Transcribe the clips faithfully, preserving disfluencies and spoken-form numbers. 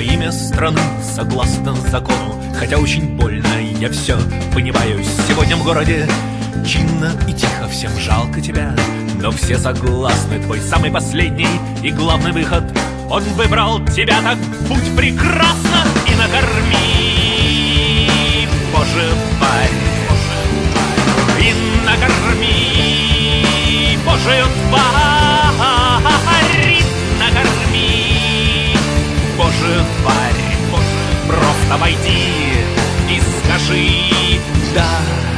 имя страны согласно закону. Хотя очень больно, я все понимаю. Сегодня в городе чинно и тихо, всем жалко тебя, но все согласны. Твой самый последний и главный выход, он выбрал тебя, так будь прекрасна и накорми, Боже, тварь, и накорми, Божию тварь, накорми, Божию тварь. Просто войди и скажи «да».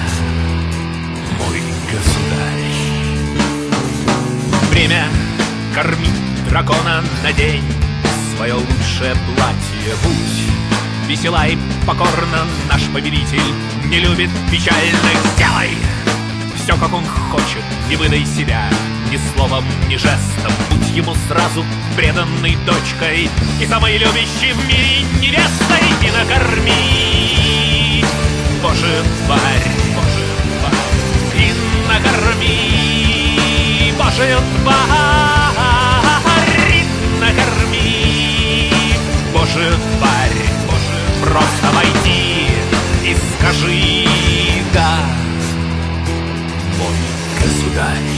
Время кормить дракона, надень свое лучшее платье, будь весела и покорна, наш повелитель не любит печальных. Сделай все, как он хочет, не выдай себя ни словом, ни жестом. Будь ему сразу преданной дочкой и самой любящей в мире невестой. И накорми, Боже, тварь, Боже, тварь, и накорми, Божию тварь, накорми, Божию тварь. Просто войди и скажи «да», мой государь.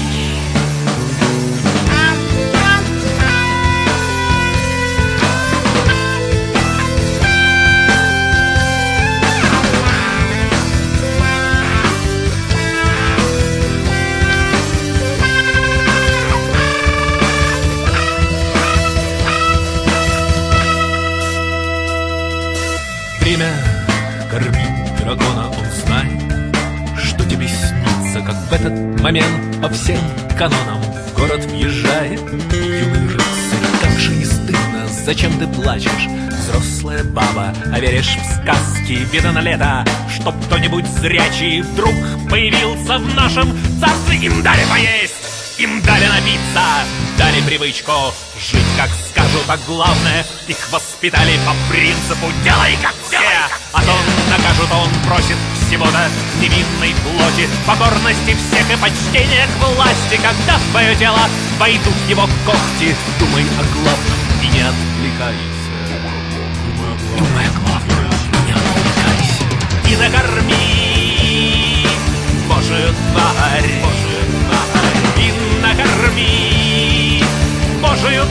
Время кормить дракона, он знает, что тебе снится, как в этот момент по всем канонам в город въезжает юный рыцарь. Как же не стыдно, зачем ты плачешь, взрослая баба, а веришь в сказки вида на лето, чтоб кто-нибудь зрячий вдруг появился в нашем царстве. Им дали поесть, им дали напиться, дали привычку жить, как скажут, а главное, их воспитали по принципу «делай, как все», а то накажут, он просит всего-то невинной плоти, покорности всех и почтения к власти. Когда в твое тело войдут его когти, думай о главном и не отвлекайся. Думай о главном и не отвлекайся. И накорми, Божию тварь, Божию тварь, и накорми, Божию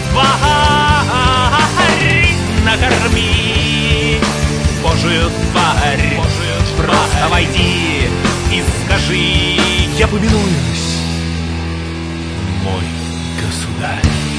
тварь, накорми, Божию тварь. Просто войди и скажи «я повинуюсь, мой государь».